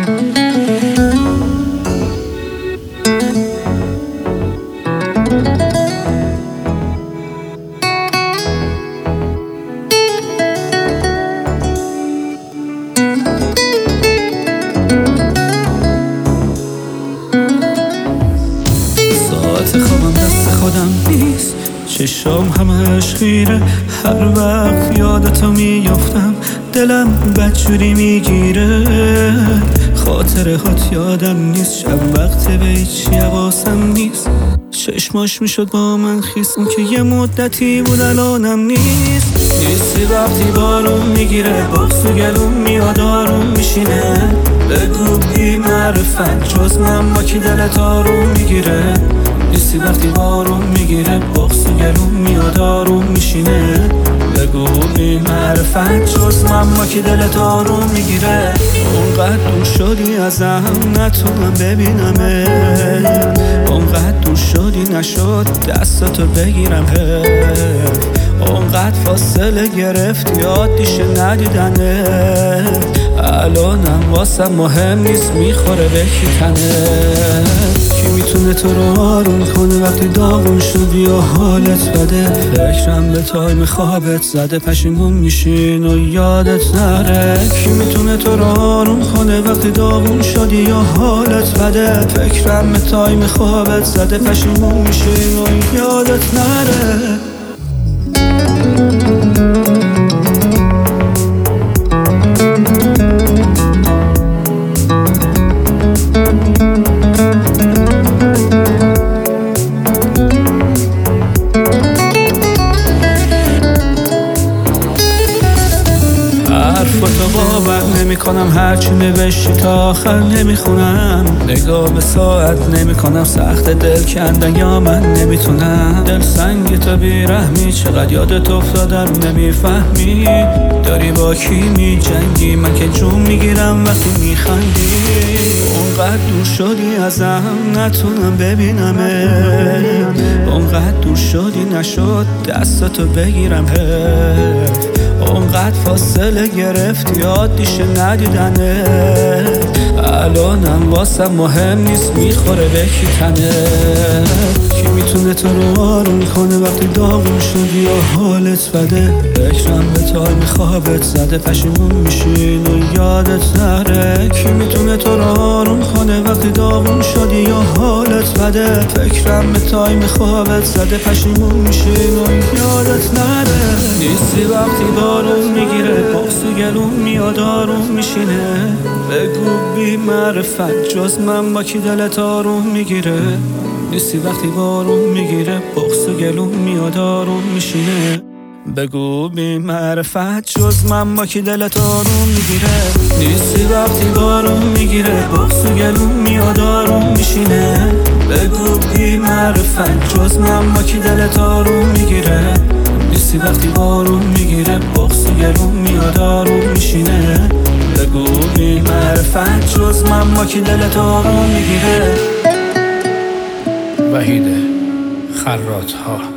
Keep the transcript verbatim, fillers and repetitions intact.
خوابم دست خودم نیست، چشام همش خیره، هر وقت یادتو میافتم دلم بدجوری میگیره. خاطره هات یادم نیست، شب وقت به هیچ حواسم نیست، چشماش میشد با من خیس، اون که یه مدتی بود الانم نیست. نیستی وقتی بارون میگیره، بغض و گلوم میاد آروم میشینه. بگو بی معرفت جز من با کی دلت آروم میگیره. نیستی وقتی بارون میگیره، بغض و گلوم میاد آروم میشینه. بگو بی معرفت جز من با کی دلت آروم میگیره. اونقدر دور شدی ازم نتونم ببینمه، اونقدر دور شدی نشد دستاتو بگیرم. اونقدر فاصله گرفتی عادیشه ندیدنه. الانم واسم مهم نیست میخوره به کی تنه. کی میتونه تو رو آروم کنه وقتی داغون شدی و حالت بده؟ فکرم به تایم خوابت زده، پشیمون میشین و یادت نره. کی میتونه تو رو آروم کنه وقتی داغون شدی یا حالت بده؟ فکرم به تایم خوابت زده، پشیمون میشین و یادت نره. حرفاتو باور نمی کنم، هرچی نوشتی تا آخر نمی خونم. نگاه به ساعت نمی کنم، سخت دل کندن یا من نمیتونم. دل سنگ تو بیرحمی، چقدر یادت افتادم نمیفهمی. داری با کی می جنگی، من که جون میگیرم وقتی میخندی. اونقدر دور شدی ازم نتونم ببینمه، اونقدر دور شدی نشد دستاتو بگیرم. اونقدر فاصله گرفتی عادیشه ندیدنه. الانم واسم مهم نیست میخوره به کی تنه. کی میتونه تو رو آروم کنه وقتی داغون شدی یا حالت بده؟ فکرم به تایم خوابت زده، پشیمون میشین و یادت نره. کی میتونه تو رو آروم کنه وقتی داغون شدی یا حالت بده؟ فکرم به تایم خوابت زده، پشیمون میشین و یادت نره. نیستی وقتی بارون میگیره، بغض و گلوم میاد آروم میشینه. بگو بی معرفت جز من با کی دلت آروم میگیره. نیستی وقتی بارون میگیره، بغض و گلوم میاد آروم میشینه. بگو بی معرفت جز من با کی دلت آروم میگیره. نیستی وقتی بارون میگیره، بغض و گلوم میاد آروم میشینه. بگو بی معرفت جز من با کی دلت آروم میگیره. نیستی وقتی بارون میگیره، بغض و گلوم میاد آروم میشینه. بگو بی معرفت جز من با کی دلت آروم میگیره. وحید خراط ها.